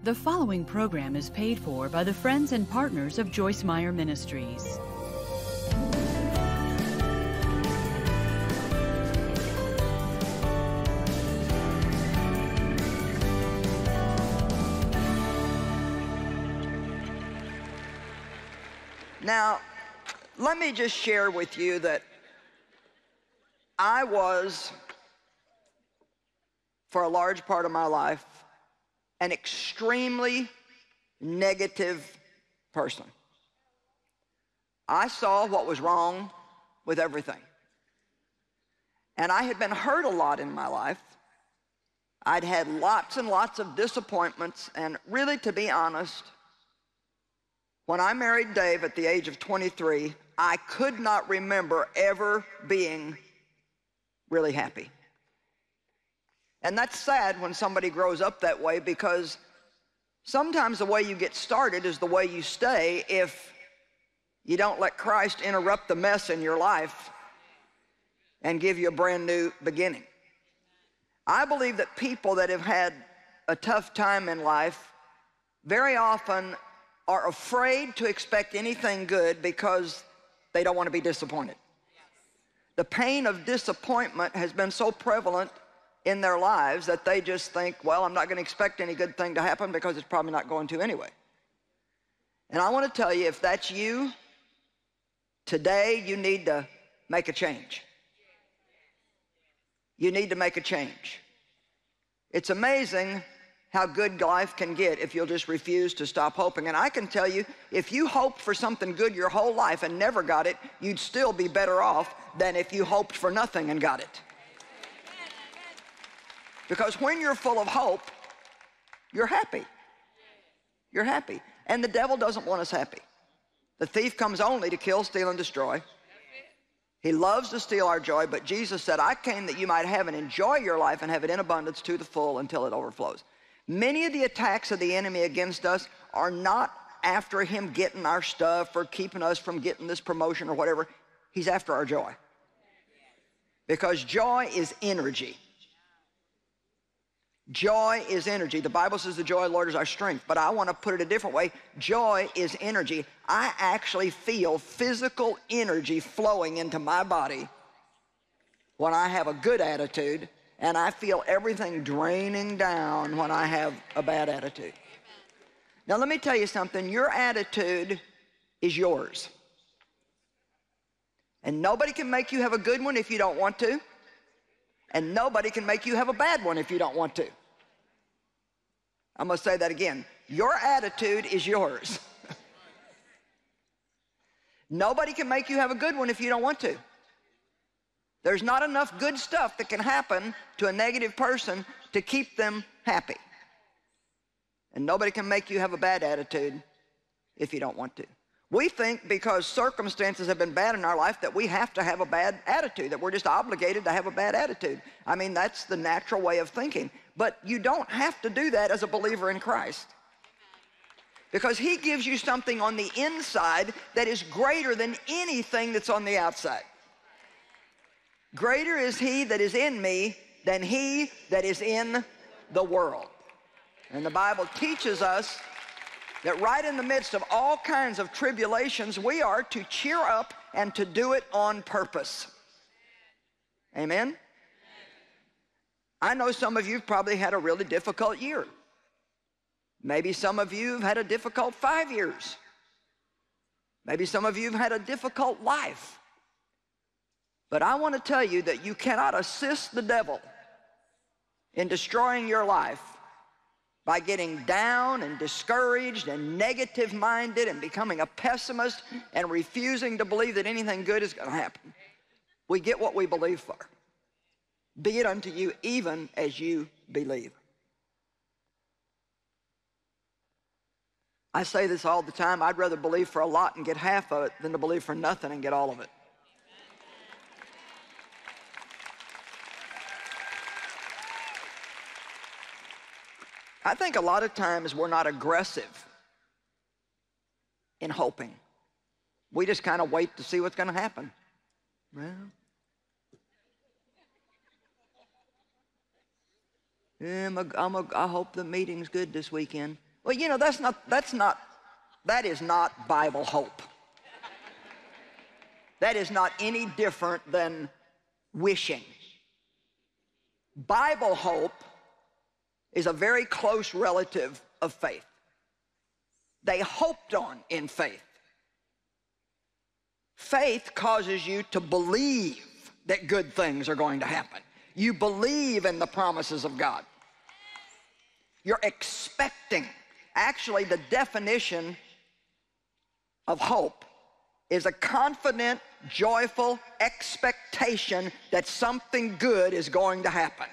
The following program is paid for by the friends and partners of Joyce Meyer Ministries. Now, let me just share with you that I was, for a large part of my life, an extremely negative person. I saw what was wrong with everything. And I had been hurt a lot in my life. I'd had lots and lots of disappointments, and really, to be honest, when I married Dave at the age of 23, I could not remember ever being really happy. And that's sad when somebody grows up that way, because sometimes the way you get started is the way you stay if you don't let Christ interrupt the mess in your life and give you a brand new beginning. I believe that people that have had a tough time in life very often are afraid to expect anything good because they don't want to be disappointed. The pain of disappointment has been so prevalent in their lives that they just think, well, I'm not going to expect any good thing to happen because it's probably not going to anyway. And I want to tell you, if that's you, today you need to make a change. You need to make a change. It's amazing how good life can get if you'll just refuse to stop hoping. And I can tell you, if you hoped for something good your whole life and never got it, you'd still be better off than if you hoped for nothing and got it. Because when you're full of hope, you're happy. You're happy. And the devil doesn't want us happy. The thief comes only to kill, steal, and destroy. He loves to steal our joy, but Jesus said, I came that you might have and enjoy your life and have it in abundance to the full until it overflows. Many of the attacks of the enemy against us are not after him getting our stuff or keeping us from getting this promotion or whatever. He's after our joy. Because joy is energy. Joy is energy. The Bible says the joy of the Lord is our strength, but I want to put it a different way. Joy is energy. I actually feel physical energy flowing into my body when I have a good attitude, and I feel everything draining down when I have a bad attitude. Now let me tell you something. Your attitude is yours. And nobody can make you have a good one if you don't want to. And nobody can make you have a bad one if you don't want to. I'm going to say that again. Your attitude is yours. Nobody can make you have a good one if you don't want to. There's not enough good stuff that can happen to a negative person to keep them happy. And nobody can make you have a bad attitude if you don't want to. We think because circumstances have been bad in our life that we have to have a bad attitude, that we're just obligated to have a bad attitude. I mean, that's the natural way of thinking. But you don't have to do that as a believer in Christ. Because he gives you something on the inside that is greater than anything that's on the outside. Greater is he that is in me than he that is in the world. And the Bible teaches us that right in the midst of all kinds of tribulations, we are to cheer up and to do it on purpose. Amen? I know some of you have probably had a really difficult year. Maybe some of you have had a difficult 5 years. Maybe some of you have had a difficult life. But I want to tell you that you cannot assist the devil in destroying your life by getting down and discouraged and negative-minded and becoming a pessimist and refusing to believe that anything good is going to happen. We get what we believe for. Be it unto you even as you believe. I say this all the time. I'd rather believe for a lot and get half of it than to believe for nothing and get all of it. I think a lot of times we're not aggressive in hoping. We just kind of wait to see what's going to happen. Well, I hope the meeting's good this weekend. Well, you know, that is not Bible hope. That is not any different than wishing. Bible hope is a very close relative of faith. They hoped on in faith. Faith causes you to believe that good things are going to happen. You believe in the promises of God. You're expecting. Actually, the definition of hope is a confident, joyful expectation that something good is going to happen.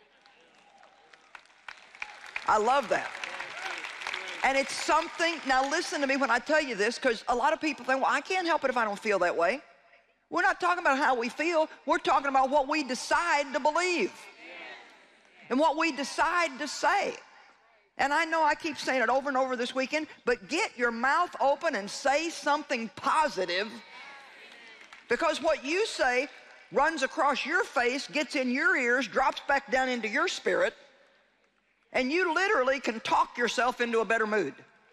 I love that. And it's something, now listen to me when I tell you this, because a lot of people think, well, I can't help it if I don't feel that way. We're not talking about how we feel. We're talking about what we decide to believe and what we decide to say. And I know I keep saying it over and over this weekend, but get your mouth open and say something positive, because what you say runs across your face, gets in your ears, drops back down into your spirit, and you literally can talk yourself into a better mood.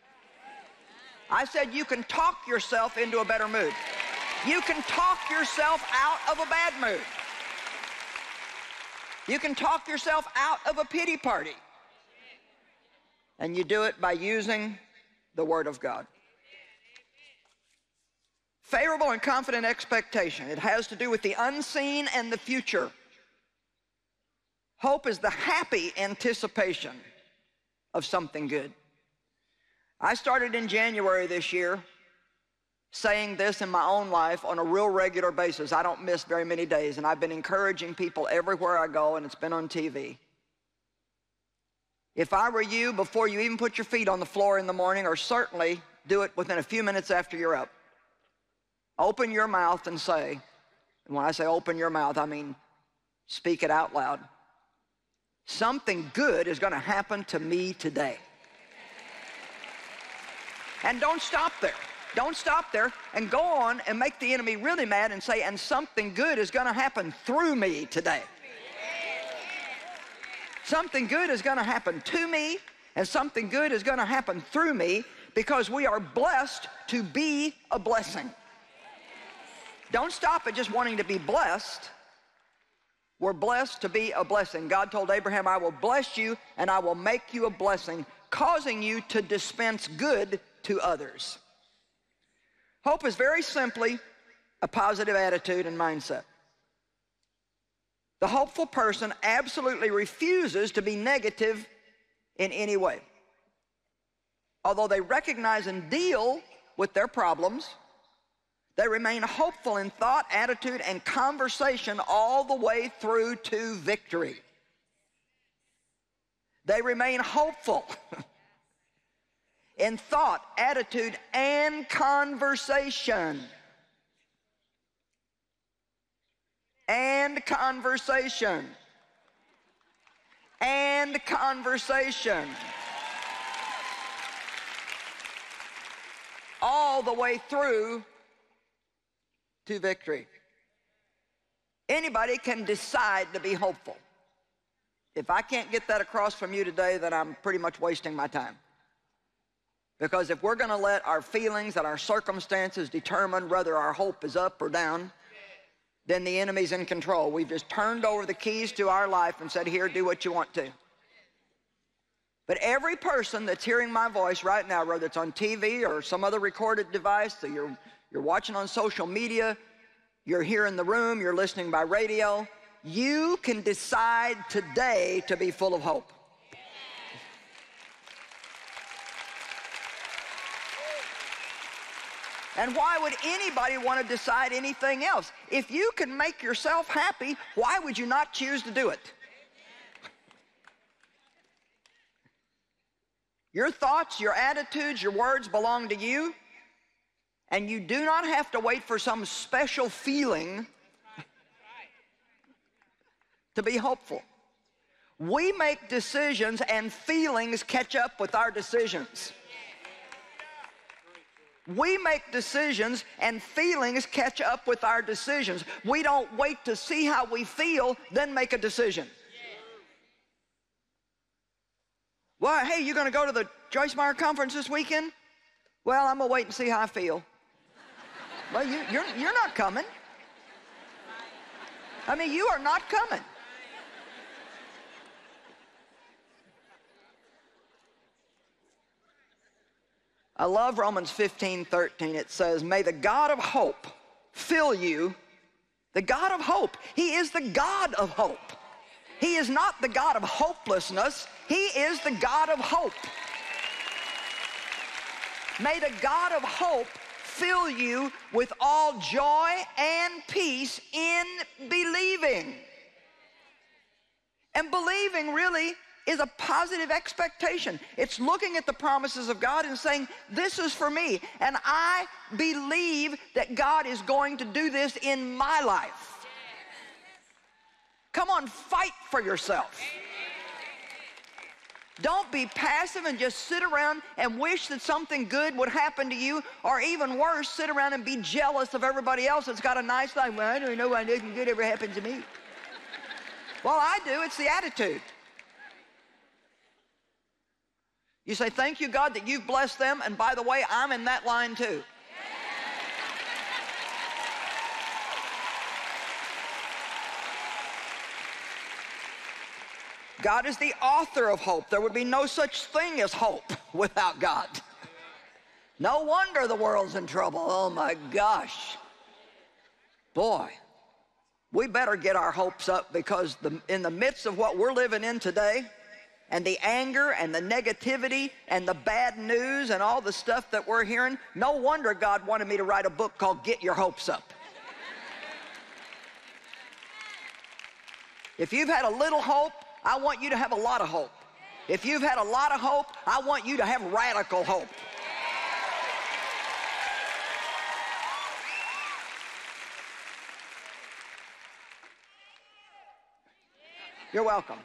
I said you can talk yourself into a better mood. You can talk yourself out of a bad mood. You can talk yourself out of a pity party. And you do it by using the Word of God. Favorable and confident expectation. It has to do with the unseen and the future. Hope is the happy anticipation of something good. I started in January this year saying this in my own life on a real regular basis. I don't miss very many days, and I've been encouraging people everywhere I go, and it's been on TV. If I were you, before you even put your feet on the floor in the morning, or certainly do it within a few minutes after you're up, open your mouth and say, and when I say open your mouth, I mean speak it out loud. Something good is going to happen to me today. And don't stop there. Don't stop there, and go on and make the enemy really mad and say, and something good is going to happen through me today. Something good is going to happen to me, and something good is going to happen through me, because we are blessed to be a blessing. Don't stop at just wanting to be blessed. We're blessed to be a blessing. God told Abraham, I will bless you and I will make you a blessing, causing you to dispense good to others. Hope is very simply a positive attitude and mindset. The hopeful person absolutely refuses to be negative in any way. Although they recognize and deal with their problems, they remain hopeful in thought, attitude, and conversation all the way through to victory. They remain hopeful in thought, attitude, and conversation. And conversation. And conversation. All the way through to victory. Anybody can decide to be hopeful. If I can't get that across from you today, then I'm pretty much wasting my time. Because if we're going to let our feelings and our circumstances determine whether our hope is up or down, then the enemy's in control. We've just turned over the keys to our life and said, here, do what you want to. But every person that's hearing my voice right now, whether it's on TV or some other recorded device, so you're watching on social media, you're here in the room, you're listening by radio, you can decide today to be full of hope. And why would anybody want to decide anything else? If you can make yourself happy, why would you not choose to do it? Your thoughts, your attitudes, your words belong to you, and you do not have to wait for some special feeling to be hopeful. We make decisions, and feelings catch up with our decisions. We make decisions, and feelings catch up with our decisions. We don't wait to see how we feel, then make a decision. Well, hey, you going to go to the Joyce Meyer conference this weekend? Well, I'm going to wait and see how I feel. Well, you're not coming. I mean, you are not coming. I love Romans 15:13. It says, may the God of hope fill you. The God of hope. He is the God of hope. He is not the God of hopelessness. He is the God of hope. May the God of hope fill you with all joy and peace in believing. And believing really is a positive expectation. It's looking at the promises of God and saying, this is for me, and I believe that God is going to do this in my life. Come on, fight for yourself. Don't be passive and just sit around and wish that something good would happen to you, or even worse, sit around and be jealous of everybody else that's got a nice life. Well, I don't know why nothing good ever happened to me. Well, I do. It's the attitude. You say, thank you, God, that you've blessed them, and by the way, I'm in that line too. God is the author of hope. There would be no such thing as hope without God. No wonder the world's in trouble. Oh my gosh. Boy, we better get our hopes up, because in the midst of what we're living in today, and the anger and the negativity and the bad news and all the stuff that we're hearing, no wonder God wanted me to write a book called Get Your Hopes Up. If you've had a little hope, I want you to have a lot of hope. If you've had a lot of hope, I want you to have radical hope. You're welcome.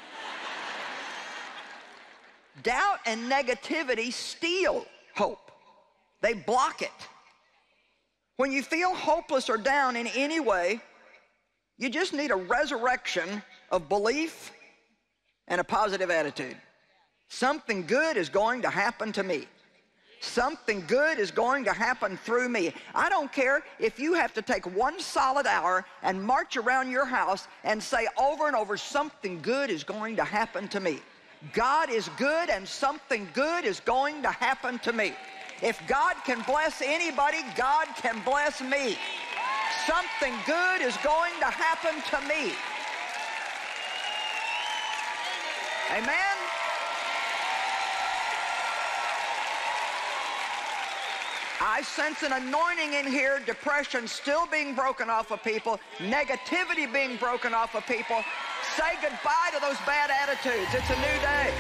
Doubt and negativity steal hope. They block it. When you feel hopeless or down in any way, you just need a resurrection of belief and a positive attitude. Something good is going to happen to me. Something good is going to happen through me. I don't care if you have to take 1 solid hour and march around your house and say over and over, something good is going to happen to me. God is good, and something good is going to happen to me. If God can bless anybody, God can bless me. Something good is going to happen to me. Amen? I sense an anointing in here, depression still being broken off of people, negativity being broken off of people. Say goodbye to those bad attitudes. It's a new day.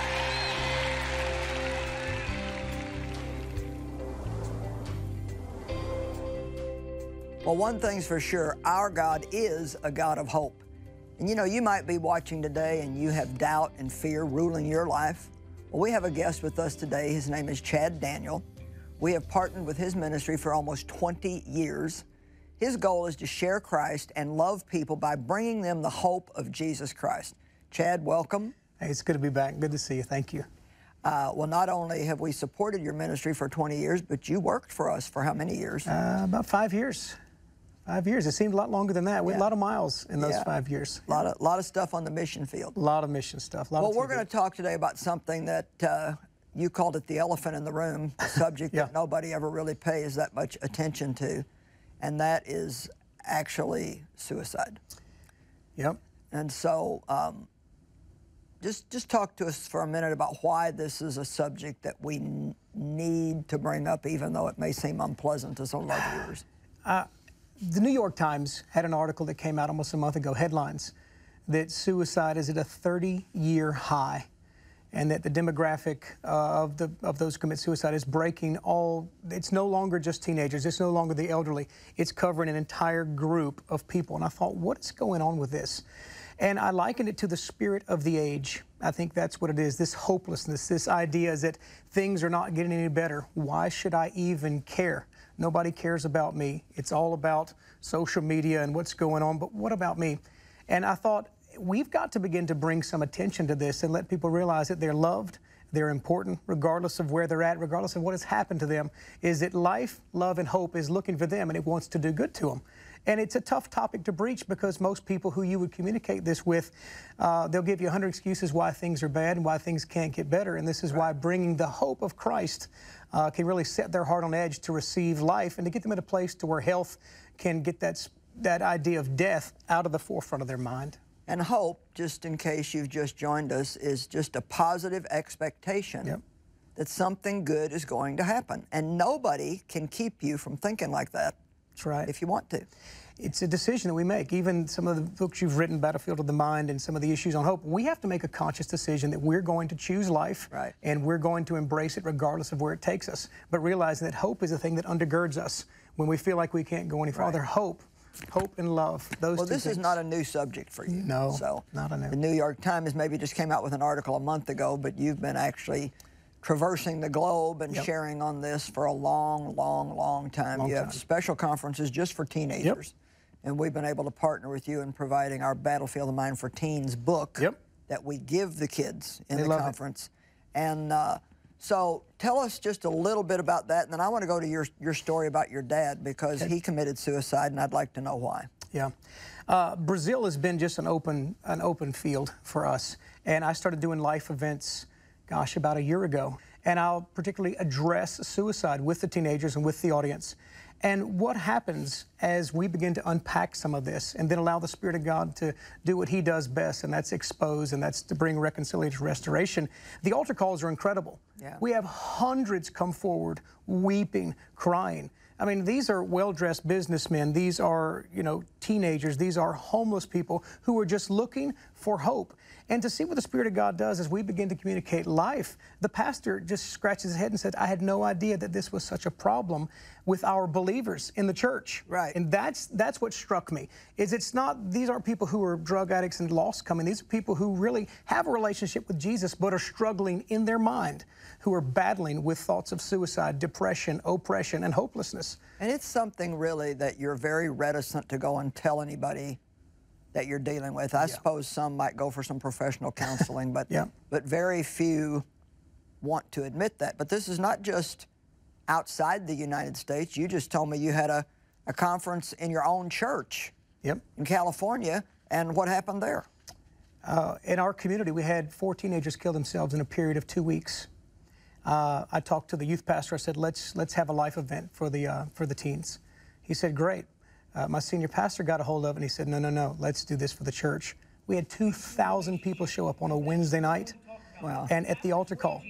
Well, one thing's for sure, our God is a God of hope. And you know, you might be watching today and you have doubt and fear ruling your life. Well, we have a guest with us today. His name is Chad Daniel. We have partnered with his ministry for almost 20 years. His goal is to share Christ and love people by bringing them the hope of Jesus Christ. Chad, welcome. Hey, it's good to be back. Good to see you. Thank you. Well, not only have we supported your ministry for 20 years, but you worked for us for how many years? About 5 years. 5 years. It seemed a lot longer than that. We had a lot of miles in those 5 years. A lot of stuff on the mission field. A lot of mission stuff. Well, we're going to talk today about something that you called it the elephant in the room, a subject that nobody ever really pays that much attention to, and that is actually suicide. Yep. And so just talk to us for a minute about why this is a subject that we need to bring up, even though it may seem unpleasant to some of our viewers. The New York Times had an article that came out almost a month ago, headlines, that suicide is at a 30-year high, and that the demographic of those who commit suicide is breaking all. It's no longer just teenagers. It's no longer the elderly. It's covering an entire group of people. And I thought, what is going on with this? And I likened it to the spirit of the age. I think that's what it is, this hopelessness, this idea is that things are not getting any better. Why should I even care? Nobody cares about me. It's all about social media and what's going on, but what about me? And I thought, we've got to begin to bring some attention to this and let people realize that they're loved, they're important, regardless of where they're at, regardless of what has happened to them, is that life, love, and hope is looking for them, and it wants to do good to them. And it's a tough topic to breach because most people who you would communicate this with, they'll give you 100 excuses why things are bad and why things can't get better. And this is why bringing the hope of Christ can really set their heart on edge to receive life and to get them in a place to where health can get that idea of death out of the forefront of their mind. And hope, just in case you've just joined us, is just a positive expectation that something good is going to happen. And nobody can keep you from thinking like that. That's right. If you want to. It's a decision that we make. Even some of the books you've written, Battlefield of the Mind, and some of the issues on hope, we have to make a conscious decision that we're going to choose life, and we're going to embrace it regardless of where it takes us. But realizing that hope is a thing that undergirds us when we feel like we can't go any farther. Hope and love, those two things. Well, this is not a new subject for you. No, so not a new. The New York Times maybe just came out with an article a month ago, but you've been actually traversing the globe and sharing on this for a long, long, long time. You have special conferences just for teenagers. And we've been able to partner with you in providing our Battlefield of the Mind for Teens book that we give the kids in the conference. And so tell us just a little bit about that, and then I want to go to your story about your dad because he committed suicide, and I'd like to know why. Yeah. Brazil has been just an open field for us, and I started doing life events, gosh, about a year ago, and I'll particularly address suicide with the teenagers and with the audience. And what happens as we begin to unpack some of this and then allow the Spirit of God to do what He does best, and that's expose, and that's to bring reconciliation, restoration. The altar calls are incredible. We have hundreds come forward weeping, crying. I mean, these are well-dressed businessmen. These are, teenagers. These are homeless people who are just looking for hope. And to see what the Spirit of God does as we begin to communicate life, the pastor just scratches his head and said, I had no idea that this was such a problem with our believers in the church. And that's what struck me, is these aren't people who are drug addicts and lost coming. These are people who really have a relationship with Jesus but are struggling in their mind, who are battling with thoughts of suicide, depression, oppression, and hopelessness. And it's something really that you're very reticent to go and tell anybody that you're dealing with. I suppose some might go for some professional counseling, but very few want to admit that. But this is not just outside the United States. You just told me you had a conference in your own church in California, and what happened there? In our community, we had 4 teenagers kill themselves in a period of 2 weeks. I talked to the youth pastor. I said, let's have a life event for the teens. He said, great. My senior pastor got a hold of it, and he said, no, let's do this for the church. We had 2,000 people show up on a Wednesday night. Wow. And at the altar call,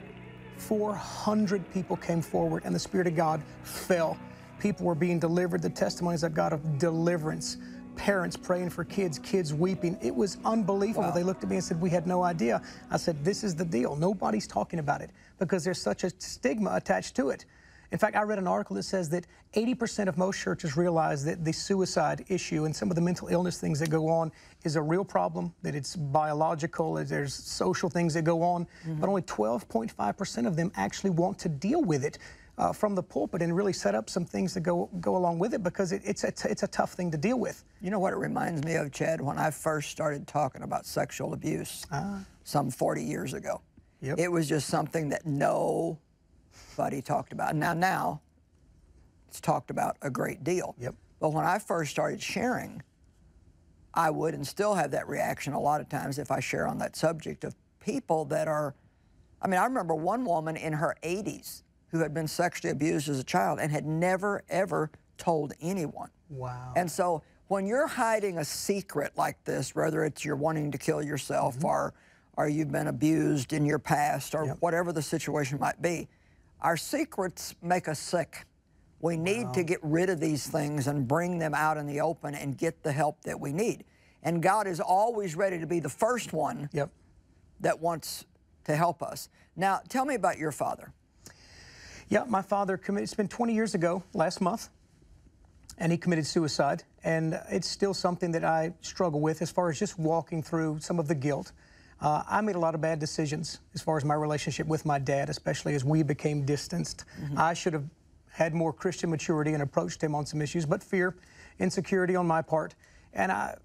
400 people came forward, and the Spirit of God fell. People were being delivered, the testimonies of God of deliverance, parents praying for kids, kids weeping. It was unbelievable. Wow. They looked at me and said, we had no idea. I said, this is the deal. Nobody's talking about it because there's such a stigma attached to it. In fact, I read an article that says that 80% of most churches realize that the suicide issue and some of the mental illness things that go on is a real problem, that it's biological, that there's social things that go on, but only 12.5% of them actually want to deal with it from the pulpit and really set up some things to go along with it because it's a tough thing to deal with. You know what it reminds me of, Chad, when I first started talking about sexual abuse some 40 years ago. It was just something that nobody talked about. Now it's talked about a great deal. But when I first started sharing, I would and still have that reaction a lot of times if I share on that subject of people that are, I remember one woman in her 80s who had been sexually abused as a child and had never, ever told anyone. Wow. And so when you're hiding a secret like this, whether it's you're wanting to kill yourself or you've been abused in your past or whatever the situation might be, our secrets make us sick. We need to get rid of these things and bring them out in the open and get the help that we need. And God is always ready to be the first one that wants to help us. Now, tell me about your father. Yeah, my father committed, it's been 20 years ago, last month, and he committed suicide. And it's still something that I struggle with as far as just walking through some of the guilt. I made a lot of bad decisions as far as my relationship with my dad, especially as we became distanced. I should have had more Christian maturity and approached him on some issues, but fear, insecurity on my part. And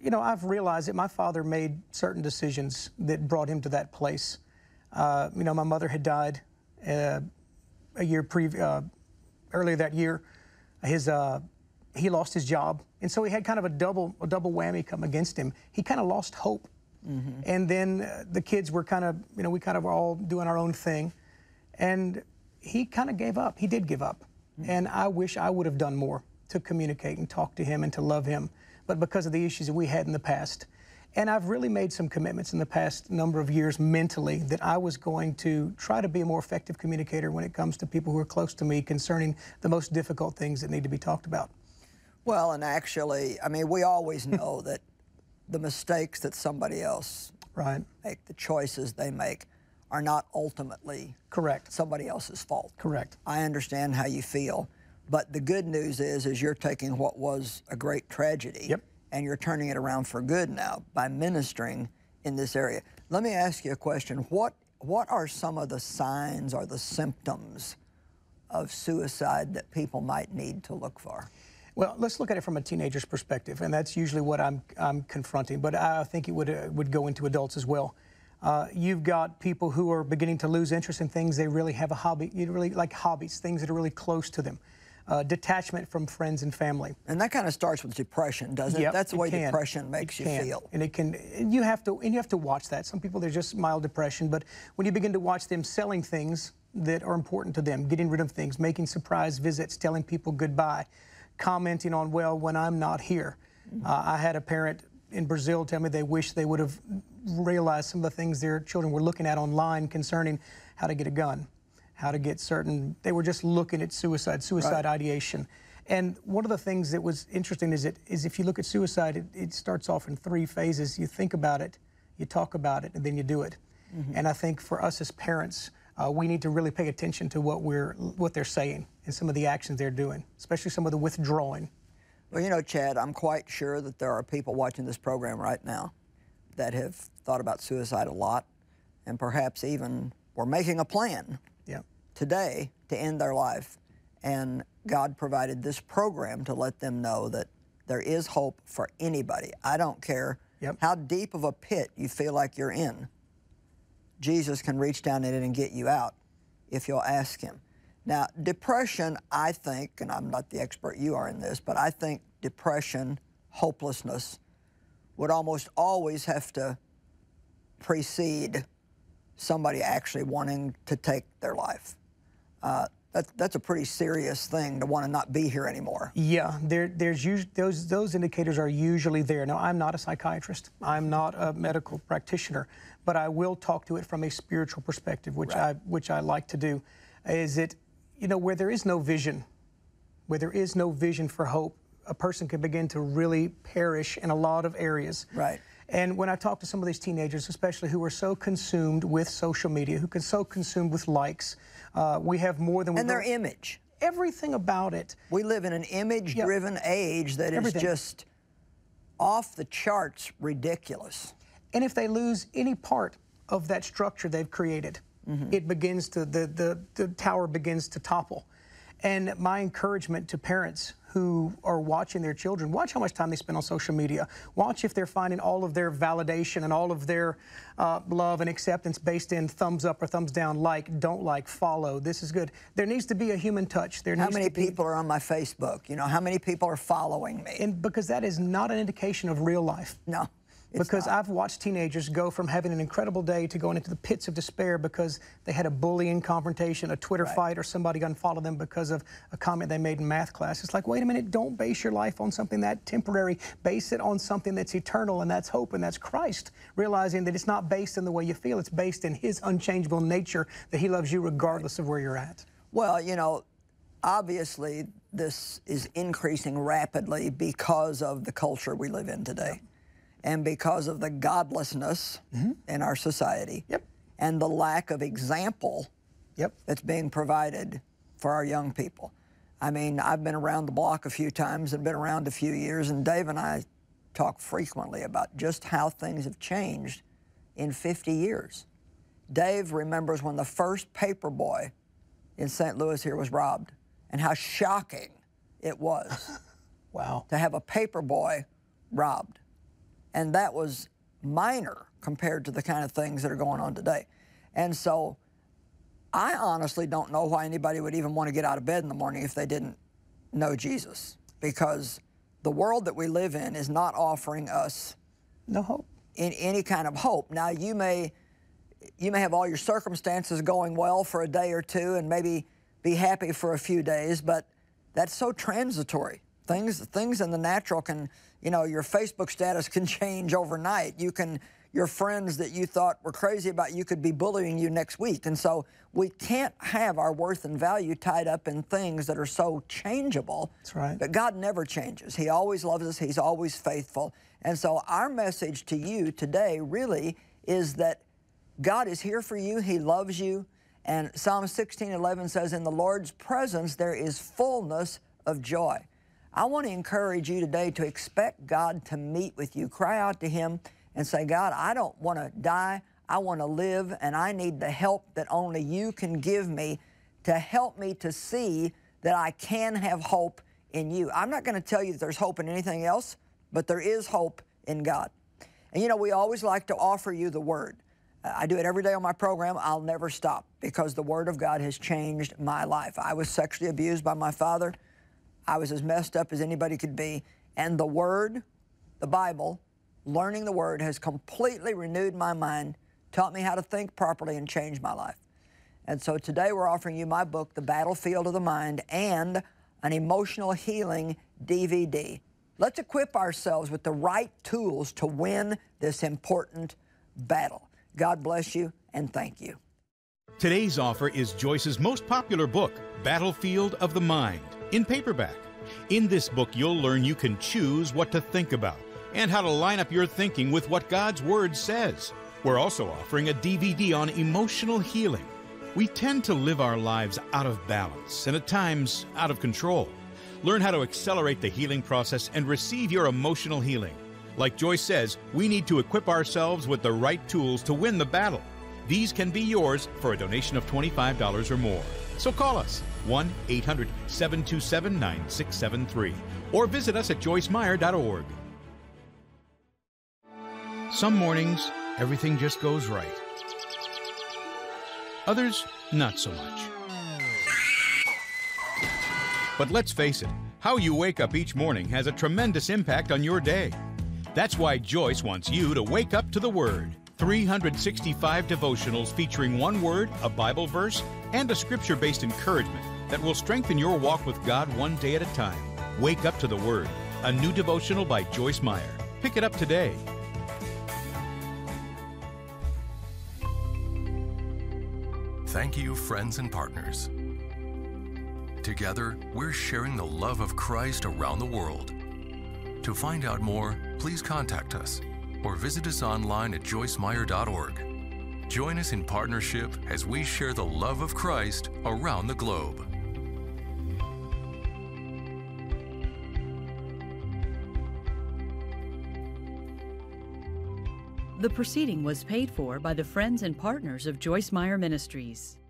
you know, I've realized that my father made certain decisions that brought him to that place. You know, my mother had died earlier that year. He lost his job, and so he had kind of a double whammy come against him. He kind of lost hope, and then the kids were kind of, you know, we kind of were all doing our own thing, and he kind of gave up. He did give up, and I wish I would have done more to communicate and talk to him and to love him, but because of the issues that we had in the past. And I've really made some commitments in the past number of years mentally that I was going to try to be a more effective communicator when it comes to people who are close to me concerning the most difficult things that need to be talked about. Well, and actually, I mean, we always know that the mistakes that somebody else make, the choices they make, are not ultimately somebody else's fault. Correct. I understand how you feel, but the good news is you're taking what was a great tragedy and you're turning it around for good now by ministering in this area. Let me ask you a question. What are some of the signs or the symptoms of suicide that people might need to look for? Well, let's look at it from a teenager's perspective, and that's usually what I'm confronting, but I think it would go into adults as well. You've got people who are beginning to lose interest in things they really have a hobby, really like hobbies, things that are really close to them. Detachment from friends and family. And that kind of starts with depression, doesn't it? That's the way depression makes you feel. And it can, and you have to watch that. Some people, they're just mild depression, but when you begin to watch them selling things that are important to them, getting rid of things, making surprise visits, telling people goodbye, commenting on, well, when I'm not here. I had a parent in Brazil tell me they wish they would have realized some of the things their children were looking at online concerning how to get a gun, how to get certain, they were just looking at suicide ideation. And one of the things that was interesting is if you look at suicide, it starts off in 3 phases. You think about it, you talk about it, and then you do it. And I think for us as parents, we need to really pay attention to what they're saying and some of the actions they're doing, especially some of the withdrawing. Well, you know, Chad, I'm quite sure that there are people watching this program right now that have thought about suicide a lot and perhaps even were making a plan today to end their life. And God provided this program to let them know that there is hope for anybody. I don't care how deep of a pit you feel like you're in. Jesus can reach down in it and get you out if you'll ask him. Now, depression, I think, and I'm not the expert you are in this, but I think depression, hopelessness, would almost always have to precede somebody actually wanting to take their life. That's a pretty serious thing to want to not be here anymore. Yeah, those indicators are usually there. Now, I'm not a psychiatrist. I'm not a medical practitioner, but I will talk to it from a spiritual perspective, which I like to do. Is it, you know, where there is no vision for hope, a person can begin to really perish in a lot of areas. And when I talk to some of these teenagers, especially who are so consumed with social media, who are so consumed with likes, we have more than we... And their image. Everything about it. We live in an image-driven age that is just off the charts ridiculous. And if they lose any part of that structure they've created, it begins to, the tower begins to topple. And my encouragement to parents who are watching their children, watch how much time they spend on social media. Watch if they're finding all of their validation and all of their love and acceptance based in thumbs up or thumbs down, like, don't like, follow, this is good. There needs to be a human touch. How many people are on my Facebook? You know, how many people are following me? And because that is not an indication of real life. No. Because I've watched teenagers go from having an incredible day to going into the pits of despair because they had a bullying confrontation, a Twitter fight, or somebody unfollowed them because of a comment they made in math class. It's like, wait a minute, don't base your life on something that temporary. Base it on something that's eternal, and that's hope, and that's Christ. Realizing that it's not based in the way you feel, it's based in his unchangeable nature, that he loves you regardless of where you're at. Well, you know, obviously this is increasing rapidly because of the culture we live in today. And because of the godlessness in our society and the lack of example that's being provided for our young people. I mean, I've been around the block a few times and been around a few years, and Dave and I talk frequently about just how things have changed in 50 years. Dave remembers when the first paper boy in St. Louis here was robbed, and how shocking it was to have a paper boy robbed. And that was minor compared to the kind of things that are going on today. And so I honestly don't know why anybody would even want to get out of bed in the morning if they didn't know Jesus, because the world that we live in is not offering us no hope. In any kind of hope. Now, you may have all your circumstances going well for a day or two and maybe be happy for a few days, but that's so transitory. Things in the natural can, you know, your Facebook status can change overnight. Your friends that you thought were crazy about you could be bullying you next week. And so we can't have our worth and value tied up in things that are so changeable. That's right. But God never changes. He always loves us. He's always faithful. And so our message to you today really is that God is here for you. He loves you. And Psalm 16:11 says, in the Lord's presence there is fullness of joy. I want to encourage you today to expect God to meet with you. Cry out to Him and say, God, I don't want to die. I want to live, and I need the help that only you can give me to help me to see that I can have hope in you. I'm not going to tell you that there's hope in anything else, but there is hope in God. And you know, we always like to offer you the Word. I do it every day on my program. I'll never stop because the Word of God has changed my life. I was sexually abused by my father. I was as messed up as anybody could be. And the Word, the Bible, learning the Word has completely renewed my mind, taught me how to think properly, and changed my life. And so today we're offering you my book, The Battlefield of the Mind, and an emotional healing DVD. Let's equip ourselves with the right tools to win this important battle. God bless you, and thank you. Today's offer is Joyce's most popular book, Battlefield of the Mind, in paperback. In this book, you'll learn you can choose what to think about and how to line up your thinking with what God's Word says. We're also offering a DVD on emotional healing. We tend to live our lives out of balance and at times out of control. Learn how to accelerate the healing process and receive your emotional healing. Like Joyce says, we need to equip ourselves with the right tools to win the battle. These can be yours for a donation of $25 or more. So call us, 1-800-727-9673, or visit us at joycemeyer.org. Some mornings, everything just goes right. Others, not so much. But let's face it, how you wake up each morning has a tremendous impact on your day. That's why Joyce wants you to wake up to the Word. 365 devotionals featuring one word, a Bible verse, and a scripture-based encouragement that will strengthen your walk with God one day at a time. Wake Up to the Word, a new devotional by Joyce Meyer. Pick it up today. Thank you, friends and partners. Together, we're sharing the love of Christ around the world. To find out more, please contact us or visit us online at joycemeyer.org. Join us in partnership as we share the love of Christ around the globe. The proceeding was paid for by the friends and partners of Joyce Meyer Ministries.